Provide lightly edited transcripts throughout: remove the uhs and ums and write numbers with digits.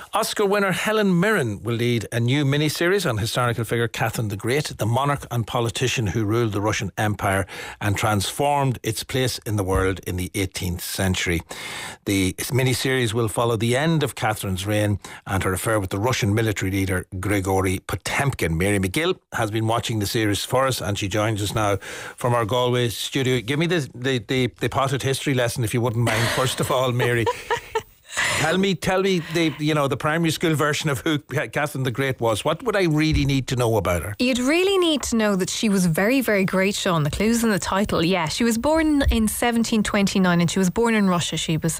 Oscar winner Helen Mirren will lead a new miniseries on historical figure Catherine the Great, the monarch and politician who ruled the Russian Empire and transformed its place in the world in the 18th century. The miniseries will follow the end of Catherine's reign and her affair with the Russian military leader Grigory Potemkin. Mary McGill has been watching the series for us and she joins us now from our Galway studio. Give me the potted history lesson, if you wouldn't mind, first of all, Mary. Tell me the primary school version of who Catherine the Great was. What would I really need to know about her? You'd really need to know that she was very, very great, Sean. The clue's in the title. Yeah, she was born in 1729 and she was born in Russia. She was,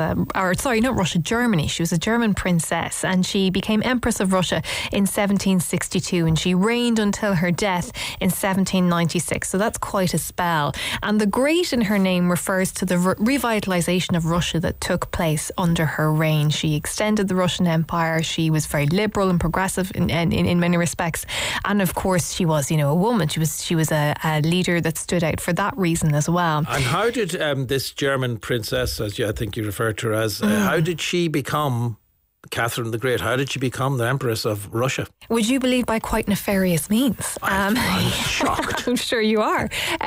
Germany. She was a German princess and she became Empress of Russia in 1762 and she reigned until her death in 1796. So that's quite a spell. And the Great in her name refers to the revitalisation of Russia that took place under her reign. She extended the Russian Empire. She was very liberal and progressive in many respects. And of course, she was, a woman. She was a leader that stood out for that reason as well. And how did this German princess, as I think you referred to her as, how did she become Catherine the Great? How did she become the Empress of Russia? Would you believe by quite nefarious means? I'm shocked. I'm sure you are.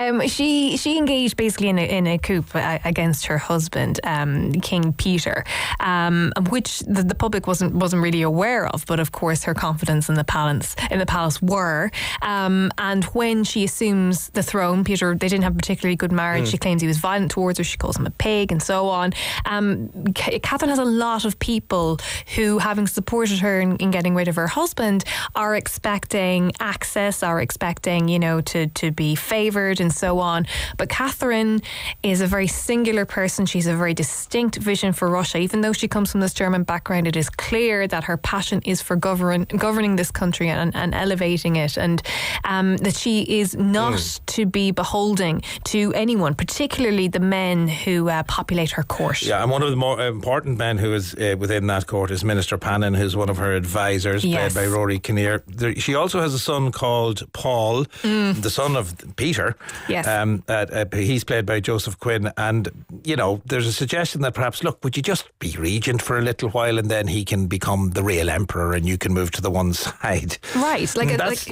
She engaged basically in a coup against her husband, King Peter, which the public wasn't really aware of. But of course, her confidence in the palace were. And when she assumes the throne, Peter, they didn't have a particularly good marriage. She claims he was violent towards her. She calls him a pig, and so on. Catherine has a lot of people who, having supported her in getting rid of her husband, are expecting access, are expecting, to be favoured and so on. But Catherine is a very singular person. She's a very distinct vision for Russia. Even though she comes from this German background, it is clear that her passion is for governing this country and elevating it, and that she is not to be beholden to anyone, particularly the men who populate her court. Yeah, and one of the more important men who is within that court is Minister Pannon, who's one of her advisors, played by Rory Kinnear. She also has a son called Paul, the son of Peter. Yes. He's played by Joseph Quinn, and there's a suggestion that perhaps, look, would you just be regent for a little while and then he can become the real emperor and you can move to the one side. Right. That's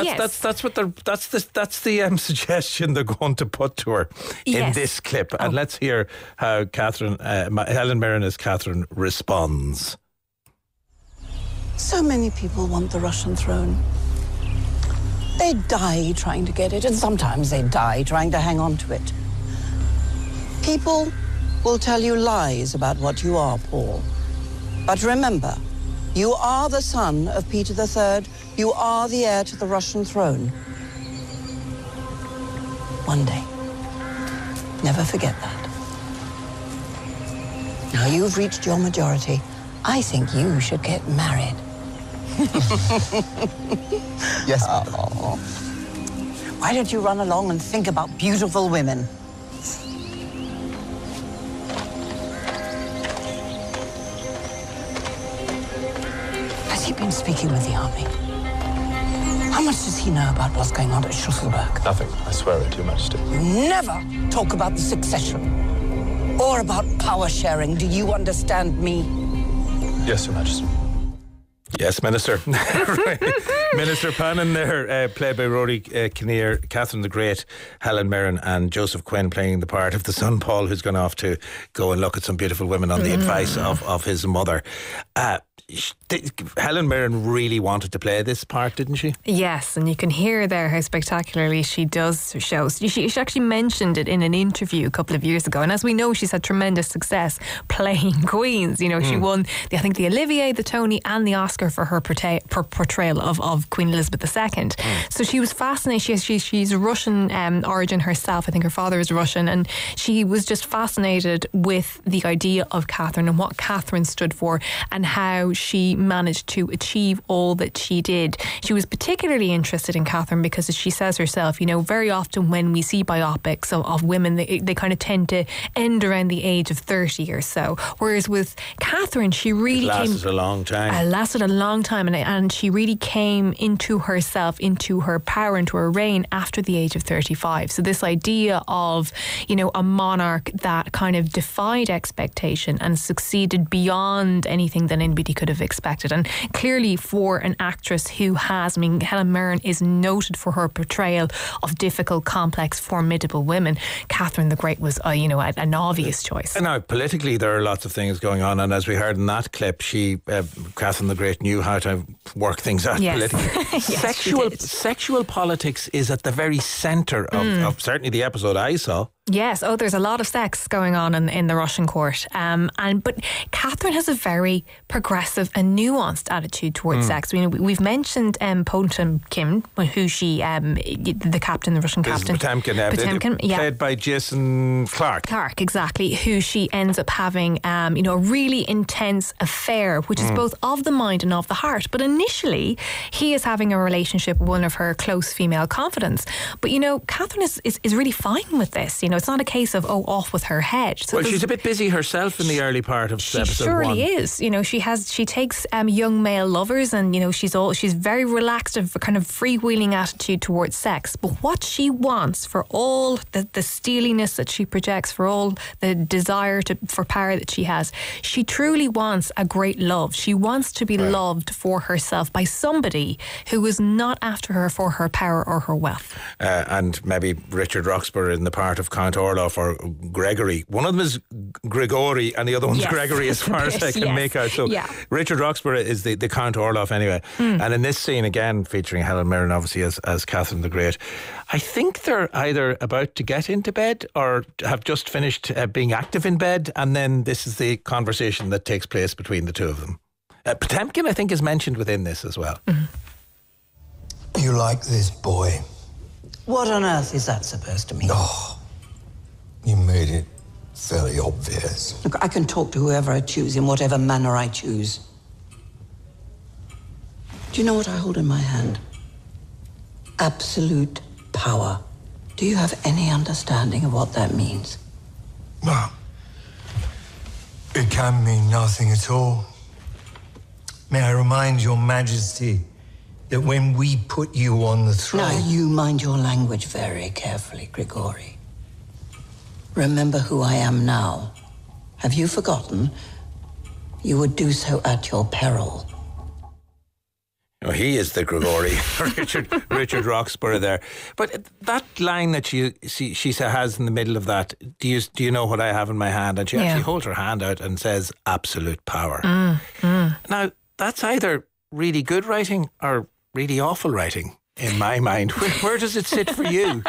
the suggestion they're going to put to her in this clip. And let's hear how Helen Mirren as Catherine responds. So many people want the Russian throne. They die trying to get it, and sometimes they die trying to hang on to it. People will tell you lies about what you are, Paul. But remember, you are the son of Peter III. You are the heir to the Russian throne. One day. Never forget that. Now you've reached your majority. I think you should get married. Yes. Oh. Why don't you run along and think about beautiful women? Has he been speaking with the army? How much does he know about what's going on at Schusselburg? Nothing, I swear it, Your Majesty. You never talk about the succession or about power sharing. Do you understand me? Yes, Your Majesty. Yes, Minister. Minister Pannon there, played by Rory Kinnear, Catherine the Great, Helen Mirren and Joseph Quinn playing the part of the son Paul, who's gone off to go and look at some beautiful women on the advice of his mother. Helen Mirren really wanted to play this part, didn't she? Yes, and you can hear there how spectacularly she does show. She actually mentioned it in an interview a couple of years ago, and as we know, she's had tremendous success playing queens. She won, I think, the Olivier, the Tony and the Oscar for her portrayal of Queen Elizabeth II. So she was fascinated. She's Russian origin herself. I think her father is Russian, and she was just fascinated with the idea of Catherine and what Catherine stood for and how she managed to achieve all that she did. She was particularly interested in Catherine because, as she says herself, very often when we see biopics of women, they kind of tend to end around the age of 30 or so. Whereas with Catherine, she really lasted a long time. And she really came into herself, into her power, into her reign after the age of 35. So this idea of, a monarch that kind of defied expectation and succeeded beyond anything that anybody could have expected. And clearly for an actress who has, I mean, Helen Mirren is noted for her portrayal of difficult, complex, formidable women. Catherine the Great was, an obvious choice. And now, politically, there are lots of things going on, and as we heard in that clip, Catherine the Great knew how to work things out politically. Yes, sexual politics is at the very centre of certainly the episode I saw. Yes, there's a lot of sex going on in the Russian court. But Catherine has a very progressive and nuanced attitude towards sex. We've mentioned Potemkin, who she, the captain, the Russian captain. Potemkin, played by Jason Clarke. Clarke, exactly, who she ends up having, a really intense affair, which is both of the mind and of the heart. But initially, he is having a relationship with one of her close female confidants. But, Catherine is really fine with this. It's not a case of, off with her head. So she's a bit busy herself in the early part of episode 1. She surely is. She takes young male lovers, and she's very relaxed, of a kind of freewheeling attitude towards sex. But what she wants, for all the steeliness that she projects, for all the desire for power that she has, she truly wants a great love. She wants to be loved for herself by somebody who is not after her for her power or her wealth. And maybe Richard Roxburgh in the part of Count Orloff, or Gregory. One of them is Grigori and the other one's Gregory, as far as I can make out. So Richard Roxburgh is the Count Orloff anyway. And in this scene, again, featuring Helen Mirren obviously as Catherine the Great, I think they're either about to get into bed or have just finished being active in bed, and then this is the conversation that takes place between the two of them. Potemkin, I think, is mentioned within this as well. You like this boy? What on earth is that supposed to mean? Oh, you made it fairly obvious. Look, I can talk to whoever I choose in whatever manner I choose. Do you know what I hold in my hand? Absolute power. Do you have any understanding of what that means? Well, it can mean nothing at all. May I remind your Majesty that when we put you on the throne... Now, you mind your language very carefully, Grigori. Remember who I am now. Have you forgotten? You would do so at your peril. He is the Grigori, Richard Roxburgh there. But that line that she has in the middle of that, do you know what I have in my hand? And she actually holds her hand out and says, absolute power. Now, that's either really good writing or really awful writing, in my mind. Where does it sit for you?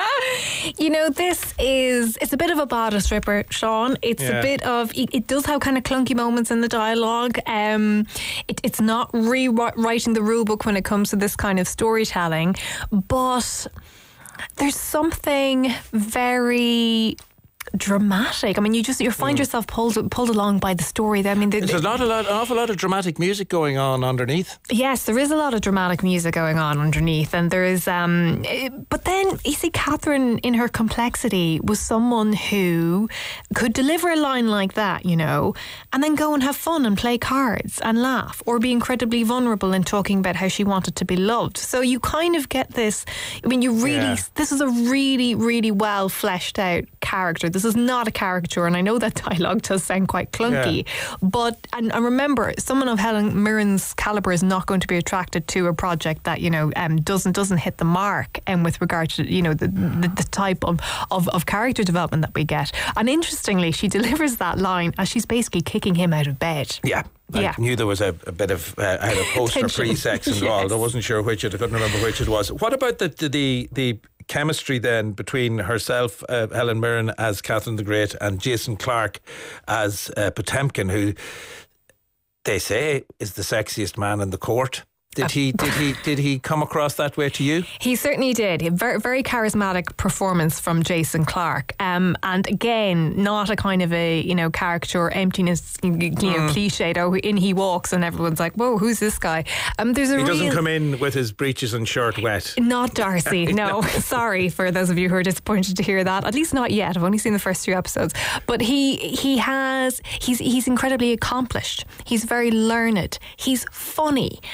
It's a bit of a bodice ripper, Sean. It's a bit of, it does have kind of clunky moments in the dialogue. It's not rewriting the rule book when it comes to this kind of storytelling, but there's something very dramatic. I mean, you find yourself pulled along by the story. I mean, there's an awful lot of dramatic music going on underneath. Yes, there is a lot of dramatic music going on underneath, and there is. But then you see, Catherine, in her complexity, was someone who could deliver a line like that, and then go and have fun and play cards and laugh, or be incredibly vulnerable in talking about how she wanted to be loved. So you kind of get this. I mean, this is a really, really well fleshed out character. This is not a caricature, and I know that dialogue does sound quite clunky, but and remember, someone of Helen Mirren's calibre is not going to be attracted to a project that doesn't hit the mark, and with regard to the type of character development that we get. And interestingly, she delivers that line as she's basically kicking him out of bed. I knew there was a bit of I had a poster pre-sex involved. I wasn't sure which I couldn't remember which it was. What about the chemistry then between herself, Helen Mirren as Catherine the Great, and Jason Clarke as Potemkin, who they say is the sexiest man in the court? Did he come across that way to you? He certainly did. A very, very charismatic performance from Jason Clarke. And again, not a kind of a caricature emptiness cliched. In he walks and everyone's like, whoa, who's this guy? He doesn't come in with his breeches and shirt wet. Not Darcy. No, sorry for those of you who are disappointed to hear that. At least not yet. I've only seen the first 2 episodes. But he's incredibly accomplished. He's very learned. He's funny, and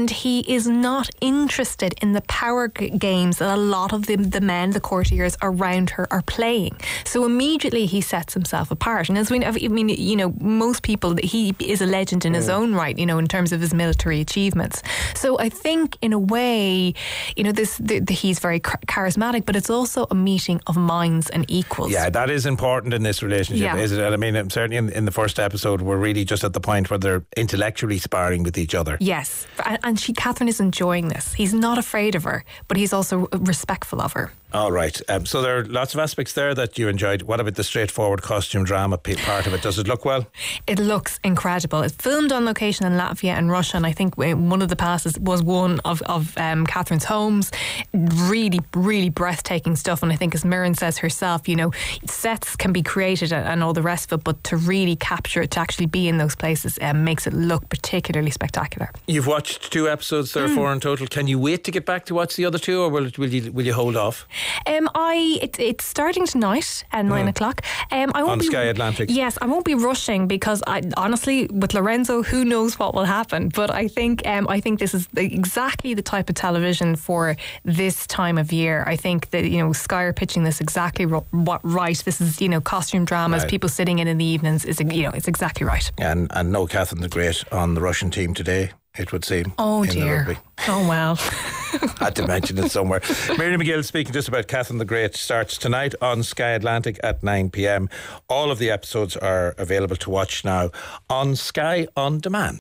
and he is not interested in the power games that a lot of the men, the courtiers around her, are playing. So immediately he sets himself apart. And as we know, I mean, you know, most people, he is a legend in his own right, you know, in terms of his military achievements. So I think in a way, you know, he's very charismatic, but it's also a meeting of minds and equals. Yeah, that is important in this relationship, isn't it? I mean, certainly in the first episode, we're really just at the point where they're intellectually sparring with each other. Yes, and Catherine is enjoying this. He's not afraid of her, but he's also respectful of her. All right. So there are lots of aspects there that you enjoyed. What about the straightforward costume drama part of it? Does it look well? It looks incredible. It's filmed on location in Latvia and Russia, and I think one of the passes was one of Catherine's homes. Really, really breathtaking stuff. And I think, as Mirren says herself, you know, sets can be created and all the rest of it, but to really capture it, to actually be in those places, makes it look particularly spectacular. You've watched 2 episodes, there are 4 in total. Can you wait to get back to watch the other 2, or will you hold off? It's starting tonight at 9 o'clock. I won't on Sky Atlantic. Yes, I won't be rushing, because honestly, with Lorenzo, who knows what will happen. But I think this is exactly the type of television for this time of year. I think that, you know, Sky are pitching this exactly right. This is, you know, costume dramas, right. People sitting in the evenings. It's exactly right. And no Catherine the Great on the Russian team today, it would seem. Oh dear. Oh well. Had to mention it somewhere. Miriam McGill speaking just about Catherine the Great starts tonight on Sky Atlantic at 9 p.m. All of the episodes are available to watch now on Sky On Demand.